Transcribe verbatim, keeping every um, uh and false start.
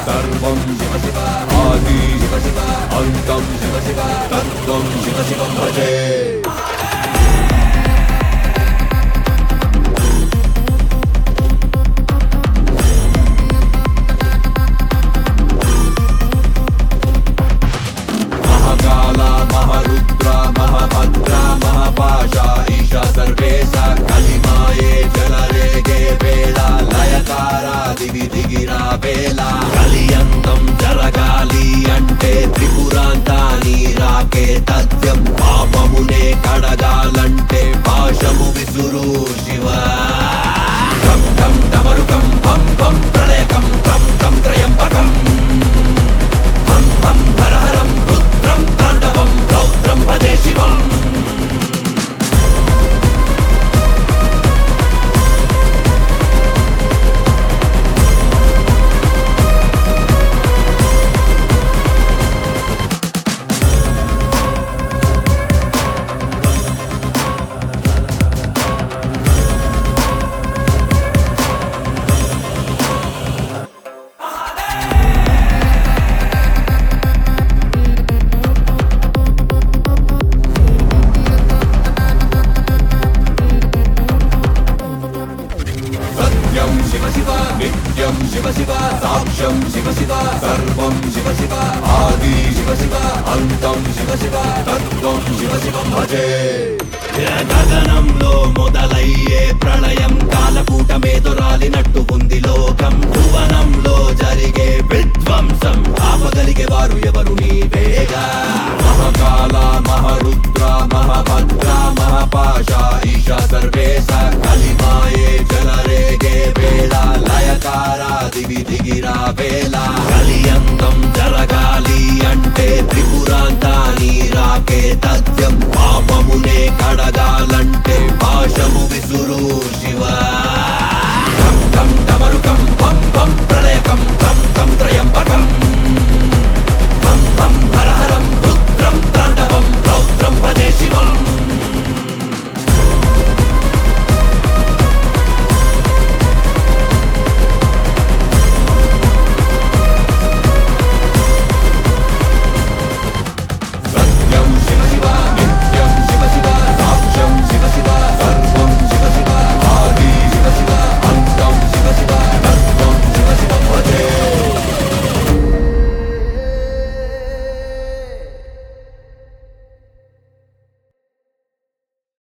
సర్వం శివ శివ ఆది శివ శివ అంతం శివ శివ తత్వం శివ శివం భజే మహాకాల మహారుద్ర మహాభద్ర మహాపాశ ఈశ సర్వేశ కలిమాయే జలరేగే వేళ లయకార దిగి దిగిరా వేళ కలియంతం జరగాలి అంటే త్రిపురాంతాని రాకే తథ్యం పాపమునే కడగాలంటే పాశము విసురు శివ కం కం డమరుకం పం పం ప్రళయకం కం కం త్రయంబకం హం హం హర హరం రుద్రం తాండవం రౌద్రం భజే శివం శివ శివ నిత్యం శివ శివ సాక్ష్యం శివ శివ సర్వం శివ శివ ఆది శివ శివ అంతం శివ శివ తత్వం శివ శివం భజే గగనంలో మొదలయ్యే ప్రళయం కాలకూటమేదురాలినట్టు ఉంది లోకం భువనంలో జరిగే విధ్వంసం ఆపగలిగే వారు ఎవరు నీవేగా మహాకాల మహారుద్ర మహాభద్ర మహాపాశ ఈశ సర్వేశ కలిమాయే జలరేగే వేళ లయకార దిగి దిగిరా వేళ కలియంతం జరగాలి అంటే